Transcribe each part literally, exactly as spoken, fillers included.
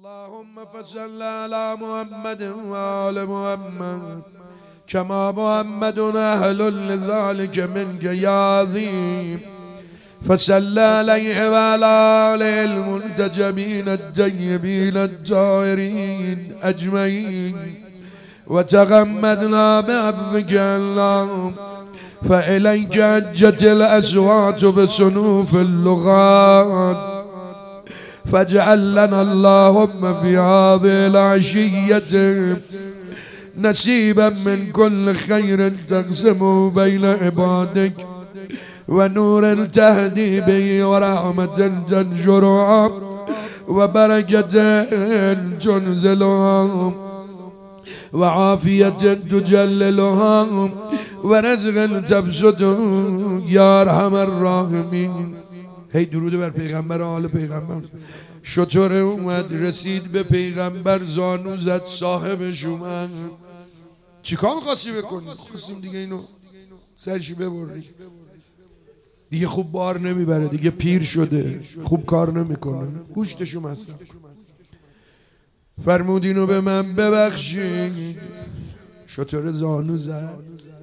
اللهم فصل على محمد وآل محمد كما محمد أهل لذلك منك يا عظيم فصل عليه وعلى آله المنتجبين الطيبين الطاهرين أجمعين وتغمدنا بعفوك اللهم فإليك أجت الأصوات بصنوف اللغات فاجعل لنا اللهم في هذه العشية نصيبا من كل خير تقسمه بين عبادك ونور تهدي به ورحمة تنشرها وبركة تنزلها وعافية تجللها ورزق تبسطه يا ارحم الراحمين. هی درود بر پیغمبر آل پیغمبر. شطور اومد رسید به پیغمبر زانو زد صاحبش اومد. چیکار می‌خواستی بکنی؟ خواستیم دیگه اینو سرشی ببری. دیگه خوب بار نمیبره، دیگه پیر شده، خوب کار نمیکنه، گوشتشو مصرف کن. فرمود اینو به من ببخشید. شطور زانو زد.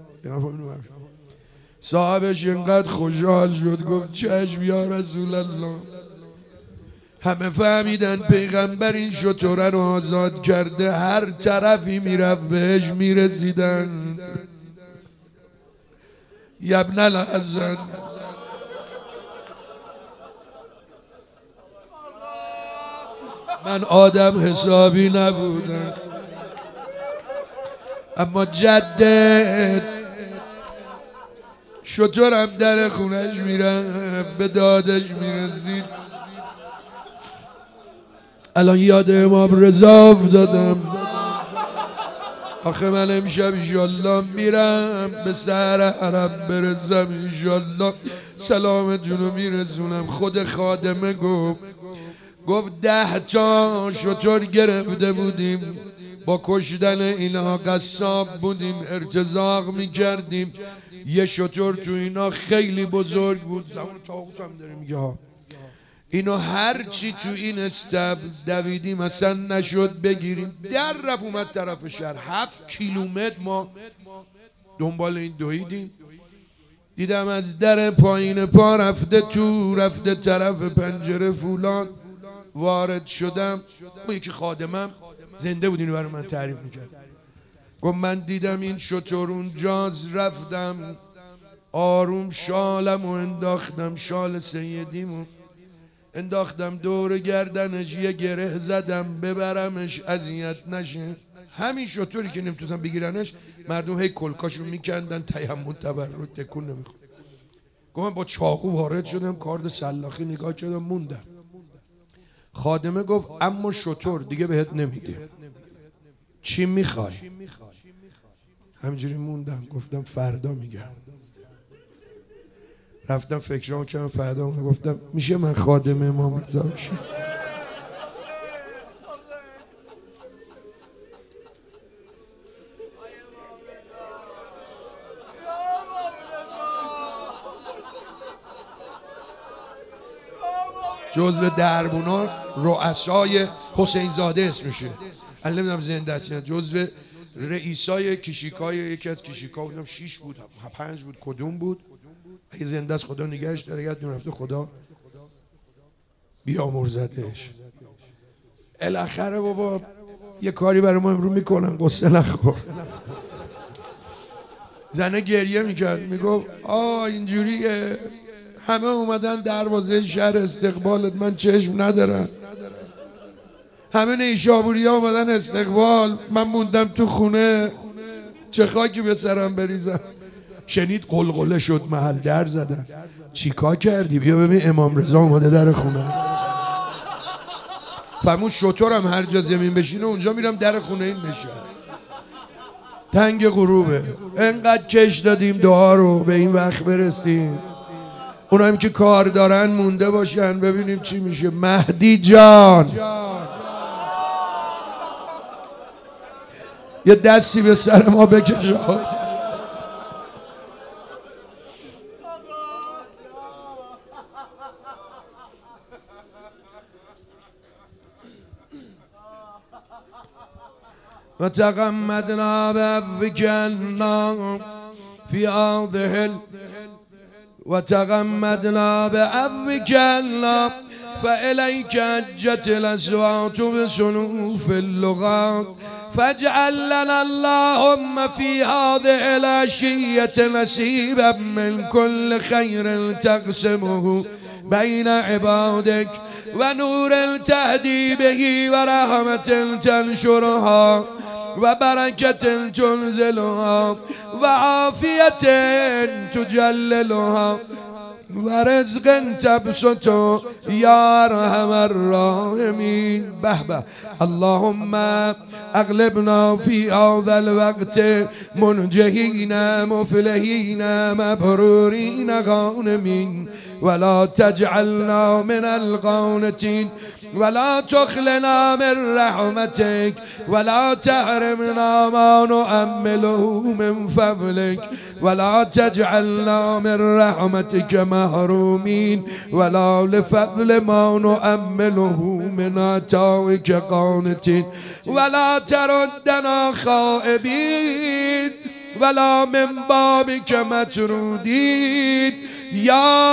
صاحبش اینقدر خوشحال شد گفت چشم یا رسول الله. همه فهمیدن پیغمبر این شطوره رو آزاد کرده، هر طرفی میرفت بهش میرسیدن. یبن الحسن من آدم حسابی نبودم، اما جدت شطورم در خونش میرم به دادش میرسید. الان یاد امام رضا افتادم. آخه من امشب ایشالله میرم به سحر عرب برسم، ایشالله سلامتونو میرسونم. خود خادمه گفت گفت ده تا شطور گرفته بودیم، با کشتن اینا قصاب بودیم، ارتزاق میکردیم. یه شطور تو اینا خیلی بزرگ بود، زمان طاقوت هم داره میگه ها، اینو هر چی تو این استبل دویدیم اصلا نشد بگیریم. در رفت اومد طرف شهر، هفت کیلومتر ما دنبال این دویدیم. دیدم از در پایین پا رفته تو، رفته طرف پنجره فولاد. وارد شدم، اون یکی خادمم زنده بود اینو برای من تعریف میکرد. گفت من دیدم این شطور اونجاست، رفتم آروم شالم و انداختم، شال سیدیمو انداختم دور گردنش، یه گره زدم ببرمش اذیت نشه. همین شطوری که نمیتونستم بگیرنش، مردم هی کلکاشو میکندن، تیمم تبرک تکون نمیخورد. گفت من با چاقو وارد شدم، کارد سلاخی نگاه کردم موندم. خادمه گفت اما شطور دیگه بهت نمیده، چی میخوای؟ همینجوری موندم، گفتم فردا میگم. رفتم فکرام کردم فردا میگم. گفتم میشه من خادم امام رضا بشم؟ جزو دربونا رؤسای حسین زاده اسمشه، الان نمیدونم زنده است یا جزو رئیسای کشیکای یکی از کشیکا بودم، شیش بود پنج بود کدوم بود، اگه زنده است خدا نگهش داره، اگه دور رفته خدا بیامرزدش. الاخره بابا یه کاری برای ما امرو میکنن، قصه نخور. زنه گریه میکرد میگفت آه اینجوریه، همه اومدن دروازه شهر استقبالت، من چشم ندارم. همه نیشابوری ها اومدن استقبال، من موندم تو خونه، چه خاکی به سرم بریزم. شنید قلقله شد، محل در زدن. چیکار کردی؟ بیا ببین امام رضا اومده در خونه. فرمود شطورم هر جا زمین بشینه اونجا میرم در خونه این نشست. تنگ غروبه، انقدر کش دادیم دعا رو به این وقت برسیم. اونایی که کار دارن مونده باشن ببینیم چی میشه. مهدی جان یه دستی به سر ما بکش. وتغمدنا بعفوك النار في هذه وتغمدنا بعفوك النار فإليك هجت الأصوات بسنوف اللغات فاجعل لنا اللهم في هذه العشية نصيبا من كل خير تقسمه بين عبادك ونور تهدي به ورحمة تنشرها وبركة تنزلها وعافية تجللها ورزق تبسطه يا ارحم الراحمين. بهبه اللهم اغلبنا في هذا الوقت منجحين مفلحين مبرورين غانمين ولا تجعلنا من القانتين ولا تخلنا من رحمتك ولا تحرمنا ما نؤمله من فضلك ولا تجعلنا من رحمتك محرومين ولا لفضل ما نؤمله من عطائك قانتين ولا تردنا خائبين ولا من بابك مترودين يا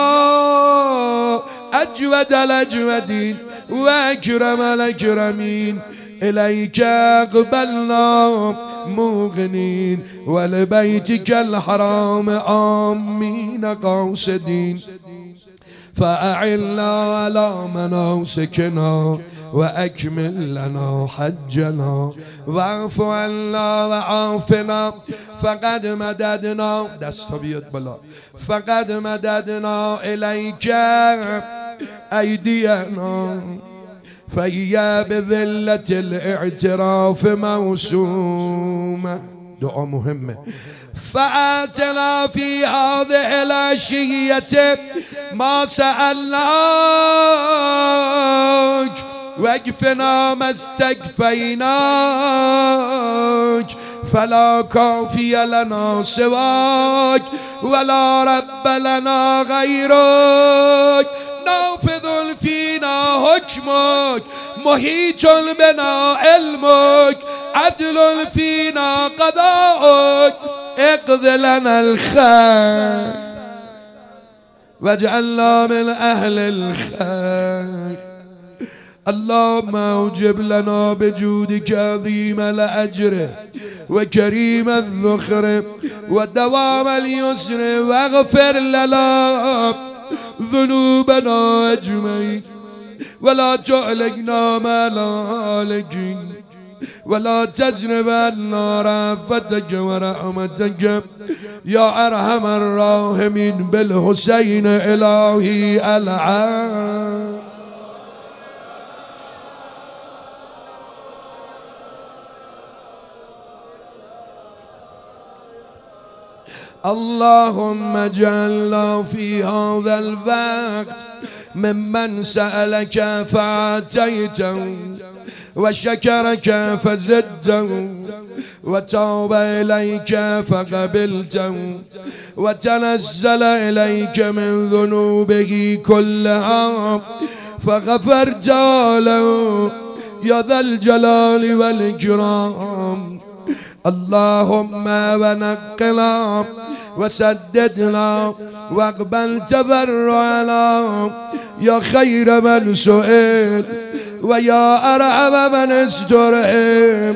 أجود الأجودين وأكرم الأكرمين. إليك أقبلنا موقنين ولبيتك الحرام آمين قاصدين فأعنا على مناسكنا وأكمل لنا حجنا واعف عنا وعافنا فقد مددنا دست بیاد بالا فقد مددنا إليك أيدينا فهي بذلة الاعتراف موسومة. دعاء مهمة. فآتنا في هذه العشية ما سألناك واكفنا ما استكفيناك فلا كافي لنا سواك ولا رب لنا غيرك نافذ فينا حكمك محيط بنا علمك عدل فينا قضاءك اقض لنا الخير واجعلنا من أهل الخير. اللهم اوجب لنا بجودك عظيم الأجر وكريم الذخر ودوام اليسر واغفر لنا ذنوبنا أجمعين ولا تعلقنا ما لا هالكين ولا تزرب عنا رأفتك ورحمتك يا أرحم الراحمين بالحسين إلهي العام. اللهم اجعلنا في هذا الوقت ممن سألك فأعطيته وشكرك فزدته وتوب إليك فقبلته وتنزل إليك من ذنوبه كلها فغفرت له يا ذا الجلال والإكرام. اللهم ونقنا وسددنا واقبل تبرعنا يا خير من سئل ويا أرحم من استرحم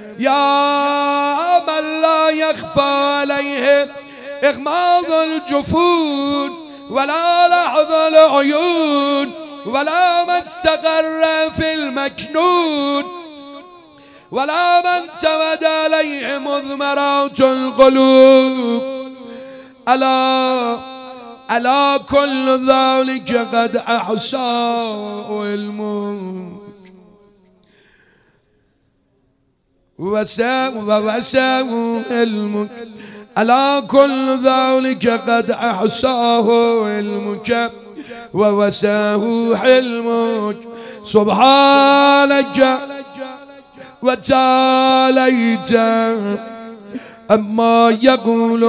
يا من لا يخفى عليه إغماض الجفون ولا لحظ العيون ولا ما استقر في المكنون ولا من تمد عليه مضمرات القلوب. ألا ألا كل ذلك قد أحصاه الموت وساء ووساء الموت. ألا كل ذلك قد أحصاه علمك ووساه حلمك. سبحانك وتعاليت أما يقول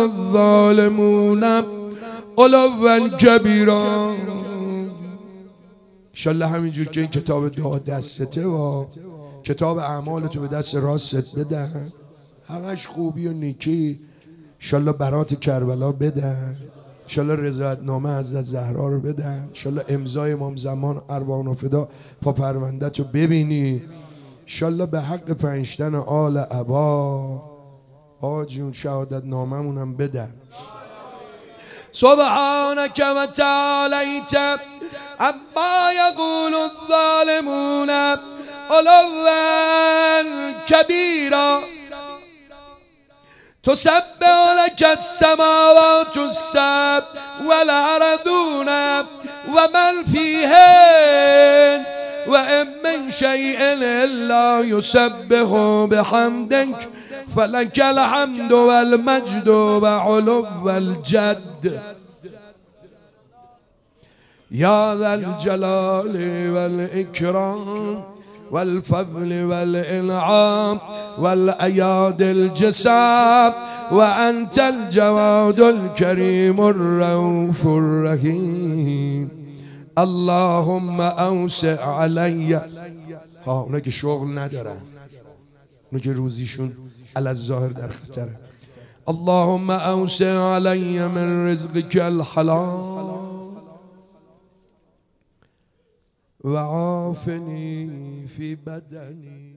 الظالمون علوا كبيرا. انشالله همینجور که این کتاب دعا دستته و کتاب اعمالتو به دست راستت بدن، همش خوبی و نیکی. انشالله برات کربلا بدن، انشالله رضایتنامه حضرت زهرا رو بدن، انشالله امضای امام زمان ارواح و فدا پا پروندت رو ببینی، انشالله به حق پنجتن آل عبا آجون شهادت ناممون هم بدن. سبحانك وتعاليت عما يقول الظالمون علوا كبيرا تسبح لك السماوات السبع والأرضون ومن فيهن وإن من شيء إلا يسبح بحمدك فلك الحمد والمجد وعلو الجد يا ذا الجلال والإكرام والفضل والإنعام والأياد الجسام وأنت الجواد الكريم الرؤوف الرحيم. اللهم أوسع علي، ها اونا که شغل ندارن، اونا که روزیشون علی الظاهر در خطره. اللهم أوسع علي من رزقك الحلال وعافني في بدني